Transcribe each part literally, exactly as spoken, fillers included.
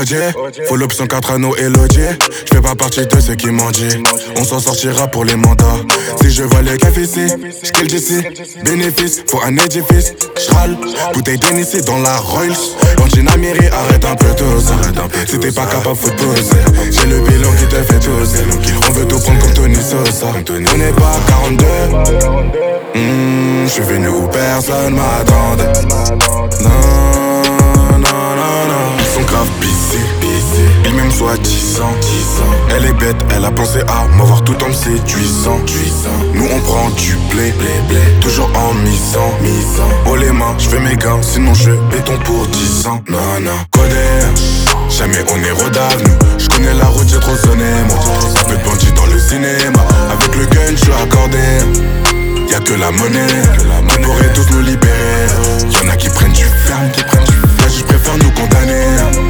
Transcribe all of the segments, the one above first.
O J, faut l'option quatre anneaux et l'O G. J'fais pas partie de ceux qui m'ont dit on s'en sortira pour les mandats. Si je vois le café ici, j'kill d'ici. Bénéfice, faut un édifice. J'râle, bouteille d'Hennessy dans la Rolls. Angina Miri, arrête un peu tout ça. Si t'es pas capable, faut te poser. J'ai le bilan qui te fait toser. On veut tout prendre comme Tony Sosa. On n'est pas à quarante-deux. Mmh, j'suis venu où personne m'attendait. Non, non, non, non. Ils sont grave busy, busy. Ils m'aiment soi-disant. Elle est bête, elle a pensé à m'avoir tout en me séduisant. Nous on prend du blé, blé, blé. Toujours en misant, misant. Oh les mains, j'fais mes gains, sinon je béton pour dix ans. Non, non, codé, jamais on est rodave, nous. J'connais la route, j'ai trop sonné, moi. Un peu de bandits dans le cinéma. Avec le gun, j'suis accordé. Y'a que la monnaie, qui pourrait tous nous libérer. Y'en a qui prennent du ferme, qui prennent du flash, je préfère nous condamner.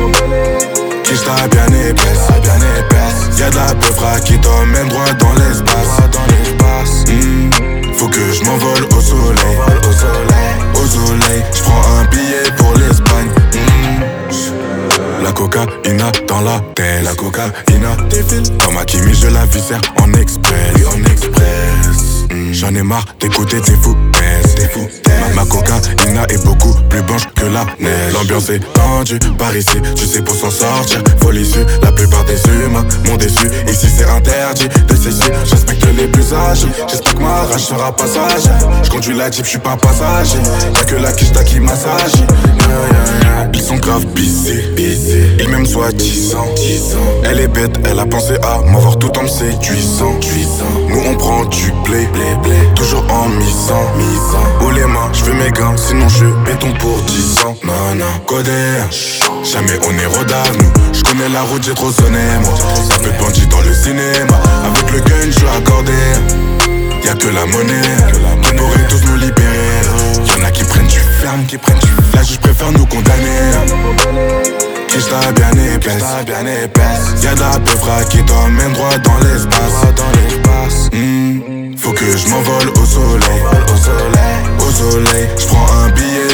Qui j't'a bien épaisse, bien épaisse. Y'a de la peufra qui t'emmène droit dans l'espace. Mmh. Faut que je m'envole au soleil, au soleil, au soleil. J'prends un billet pour l'Espagne. Mmh. La cocaïna dans la tête, la cocaïna défile. Comme Hakimi, je la viscère en express, oui, en express. J'en ai marre d'écouter tes foutaises, tes foutaises. Ma, ma cocaïna est beaucoup plus blanche que la neige. L'ambiance est tendue par ici, tu sais pour s'en sortir. Faut l'issue, la plupart des humains m'ont déçu. Ici c'est interdit de cesser, j'inspecte les plus âgés. J'espère que ma rage sera passager. J'conduis la Jeep, j'suis pas passager. Y'a que la quicheta qui massage. Ils sont grave busy, busy. Ils m'aiment soi-disant. Elle est bête, elle a pensé à m'avoir tout en me séduisant. Nous on prend du blé, blé, blé. Toujours en misant, misant. Oh les mains, j'fais mes gains, sinon je béton pour dix ans. Non, non, codé, jamais on est rodave, nous. J'connais la route, j'ai trop sonné, moi. Y'a peu de bandits dans le cinéma. Avec le gun, j'suis accordé. Y'a que la monnaie, qui pourrait tous nous libérer. Y'en a qui prennent du ferme, qui prennent du flash, j'préfère nous condamner. Qui j't'a bien épaisse, bien épaisse. Y'a de la peufra qui t'emmène droit dans l'espace. Mmh. Faut que je m'envole au soleil, au soleil, au soleil. J'prends un billet